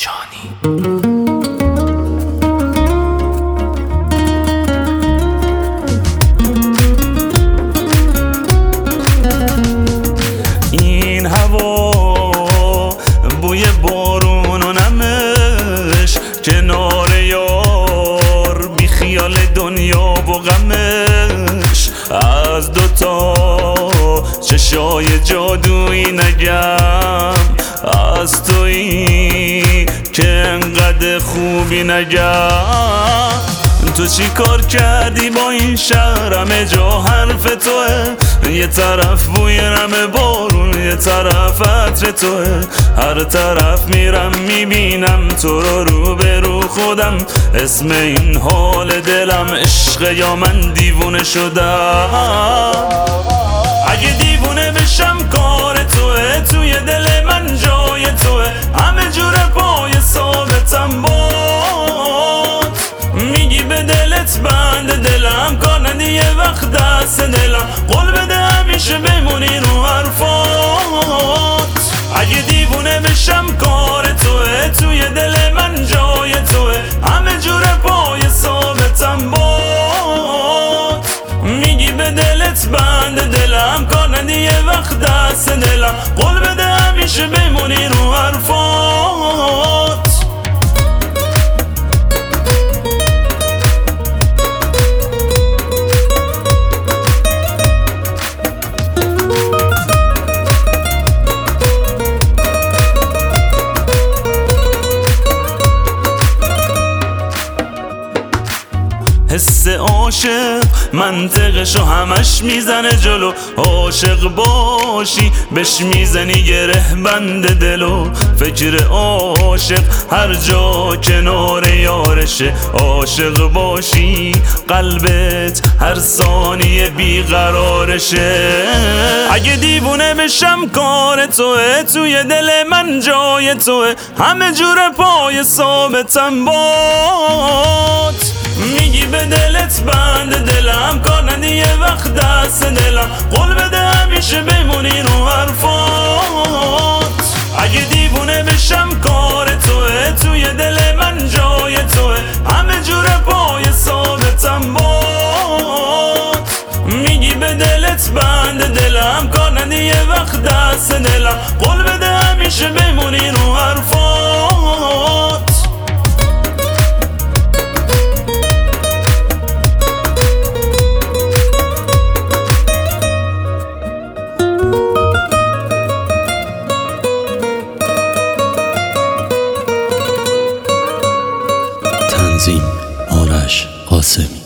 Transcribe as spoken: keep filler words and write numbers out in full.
مرجانی. این هوا بوی بارون و نمش، کنار یار بی خیال دنیا و غمش. از دوتا چشای جادویی نگم، از تویی که انقدر خوبی نگم. تو چی کار کردی با این شهر؟ همه جا حرف توه، یه طرف بوی نم بارون، یه طرف عطر توه. هر طرف میرم میبینم تو رو رو به رو خودم. اسم این حال دلم عشق یا من دیوونه شدم؟ اگه دیوونه بشم کار توه، توی دل من جای توه. همه جور پای ثابتم باد، میگی به دلت بند دلم، کار ندی یه وقت دست دلم. قول بده همیشه بمونی رو حرفات. اگه دیوونه بشم کار توه، توی دل من جای توه. همه جور پای ثابتم باد، میگی به دلت بند دلم، کار ندی یه وقت دست دلم. قول بده همیشه بمونی رو حرفات. حس عاشق منطقشو همش میزنه جلو. عاشق باشی بش میزنی گره بند دلو. فکر عاشق هر جا کنار یارشه. عاشق باشی قلبت هر ثانیه بیقرارشه. اگه دیوونه بشم کار توه، توی دل من جای توه. همه جور پای ثابتم باد، میگی به دلت بند دلم، کار ندی یه وقت دست دلم. قول بده همیشه بمونی رو حرفات. اگه دیوونه بشم کار توه، توی دل من جای توه. همه جور پای ثابتم باد، میگی به دلت بند دلم، کار ندی یه وقت دست دلم. قول بده همیشه بمونی رو حرفات. تنظیم آرش قاسمی.